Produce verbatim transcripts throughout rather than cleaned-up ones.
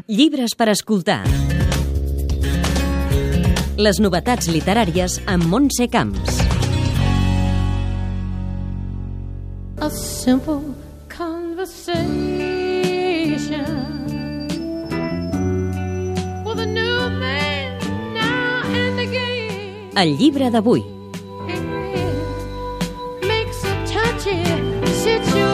Llibres per escoltar. Les novetats literàries amb Montse Camps. A simple conversation with a new man now and again. El llibre d'avui. Makes a touchy situation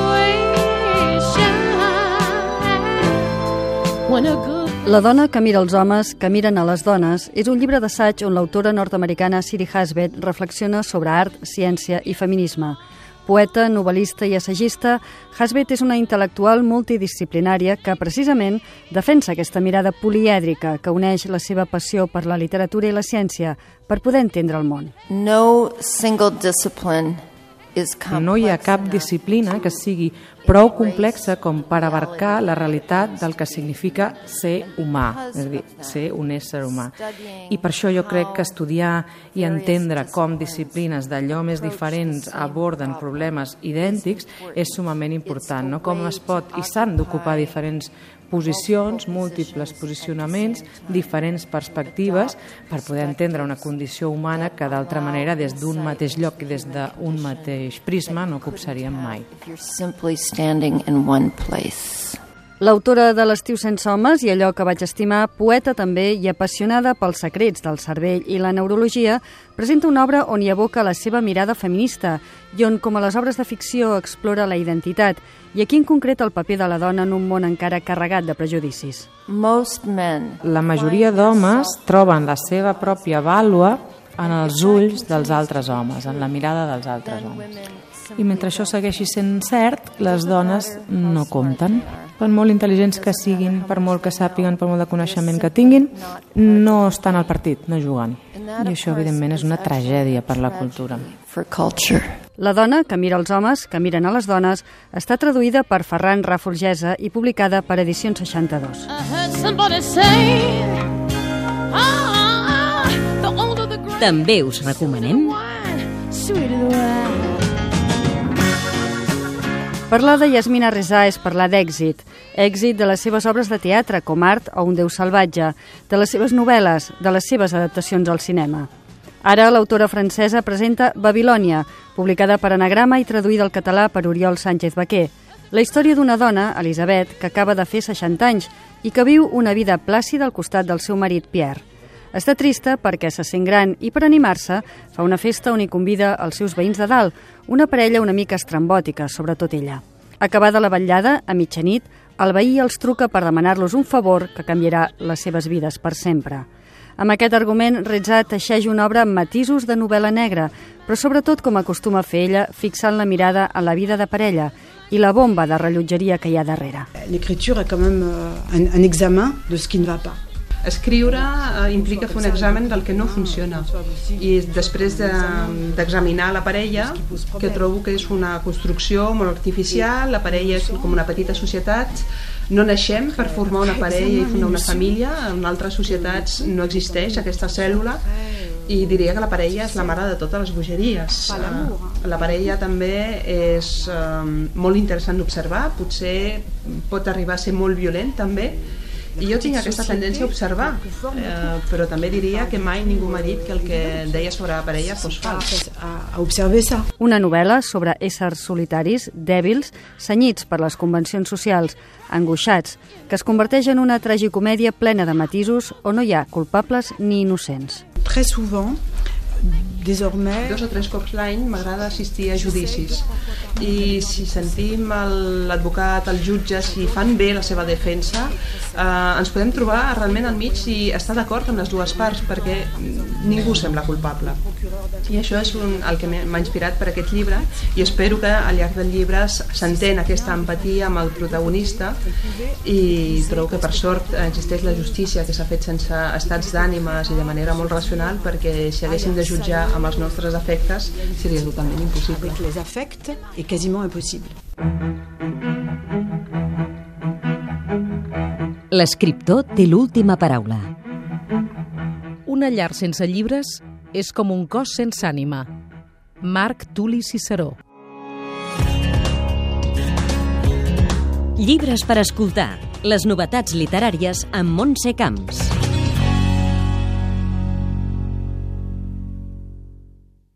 when a good La dona que mira els homes, que miren a les dones, és un llibre d'assaig on l'autora nord-americana Siri Husband reflexiona sobre art, ciència i feminisme. Poeta, novel·lista i assagista, Husband és una intel·lectual multidisciplinària que, precisament, defensa aquesta mirada polièdrica que uneix la seva passió per la literatura i la ciència per poder entendre el món. No single discipline is complex. No hi ha cap disciplina que sigui prou complexa com per abarcar la realitat del que significa ser humà, és a dir, ser un ésser humà. I per això jo crec que estudiar i entendre com disciplines d'allò més diferents aborden problemes idèntics és sumament important, no? Com es pot i s'han d'ocupar diferents posicions, múltiples posicionaments, diferents perspectives per poder entendre una condició humana que d'altra manera des d'un mateix lloc i des d'un mateix prisma no copsaríem mai. Standing in one place. L'autora de L'estiu sense homes i Allò que vaig estimar, poeta també i apassionada pels secrets del cervell i la neurologia, presenta una obra on hi aboca la seva mirada feminista i on, com a les obres de ficció, explora la identitat i aquí en concret el paper de la dona en un món encara carregat de prejudicis. Most men. La majoria d'homes troben la seva pròpia vàlua en els ulls dels altres homes, en la mirada dels altres homes. I mentre això segueixi sent cert, les dones no compten. Per molt intel·ligents que siguin, per molt que sàpiguen, per molt de coneixement que tinguin, no estan al partit, no juguen. I això, evidentment, és una tragèdia per la cultura. La dona que mira els homes, que miren a les dones, està traduïda per Ferran Rafolgesa i publicada per Edicions seixanta-dos. També us recomanem parlar de Yasmina Reza és parlar d'èxit. Èxit de les seves obres de teatre, com Art o Un Déu salvatge, de les seves novel·les, de les seves adaptacions al cinema. Ara l'autora francesa presenta Babilònia, publicada per Anagrama i traduïda al català per Oriol Sánchez Baquer. La història d'una dona, Elisabet, que acaba de fer seixanta anys i que viu una vida plàcida al costat del seu marit Pierre. Està trista perquè se sent gran i per animar-se fa una festa on hi convida els seus veïns de dalt, una parella una mica estrambòtica, sobretot ella. Acabada la vetllada, a mitjanit, el veí els truca per demanar-los un favor que canviarà les seves vides per sempre. Amb aquest argument, Reza teixeix una obra amb matisos de novel·la negra, però sobretot, com acostuma a fer ella, fixant la mirada en la vida de parella i la bomba de rellotgeria que hi ha darrere. L'écriture est quand même un, un examen de ce qui ne va pas. Escriure eh, implica fer un examen del que no funciona i després d'examinar de, la parella, que trobo que és una construcció molt artificial, la parella és com una petita societat, no naixem per formar una parella i fundar una família, en altres societats no existeix aquesta cèl·lula i diria que la parella és la mare de totes les bogeries. La parella també és eh, molt interessant d'observar, potser pot arribar a ser molt violent també. I jo tinc aquesta tendència a observar, eh, però també diria que mai ningú m'ha dit que el que deia sobre la parella fos fals. Una novel·la sobre éssers solitaris, dèbils, senyits per les convencions socials, angoixats, que es converteix en una tragicomèdia plena de matisos on no hi ha culpables ni innocents. Très souvent, désormais... Dos o tres cops l'any m'agrada assistir a judicis i si sentim l'advocat, el jutge, si fan bé la seva defensa, eh, ens podem trobar realment al mig i estar d'acord amb les dues parts perquè ningú sembla culpable. I això és un, el que m'ha inspirat per aquest llibre i espero que al llarg del llibre s'entén aquesta empatia amb el protagonista i trobo que per sort existeix la justícia que s'ha fet sense estats d'ànimes i de manera molt racional perquè si haguéssim de jutjar amb els nostres afectes seria totalment impossible. Avec les affects est quasiment impossible. L'escriptor té l'última paraula. Una llar sense llibres és com un cos sense ànima. Marc Tuli Ciceró. Llibres per escoltar. Les novetats literàries amb Montse Camps.